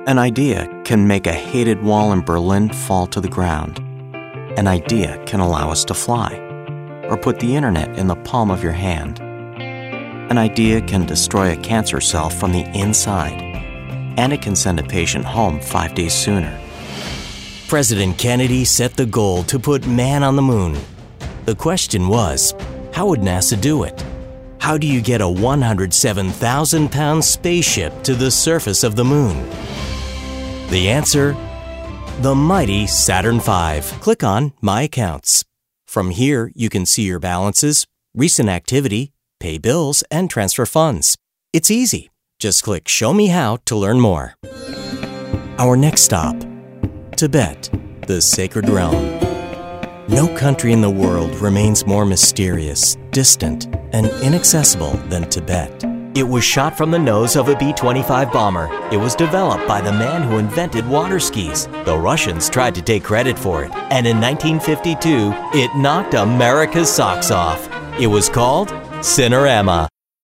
An idea can make a hated wall in Berlin fall to the ground. An idea can allow us to fly, or put the internet in the palm of your hand. An idea can destroy a cancer cell from the inside, and it can send a patient home 5 days sooner. President Kennedy set the goal to put man on the moon. The question was, how would NASA do it? How do you get a 107,000-pound spaceship to the surface of the moon? The answer? The mighty Saturn V. Click on My Accounts. From here, you can see your balances, recent activity, pay bills, and transfer funds. It's easy. Just click Show Me How to learn more. Our next stop, Tibet, the sacred realm. No country in the world remains more mysterious, distant, and inaccessible than Tibet. It was shot from the nose of a B-25 bomber. It was developed by the man who invented water skis. The Russians tried to take credit for it, and in 1952, it knocked America's socks off. It was called Cinerama.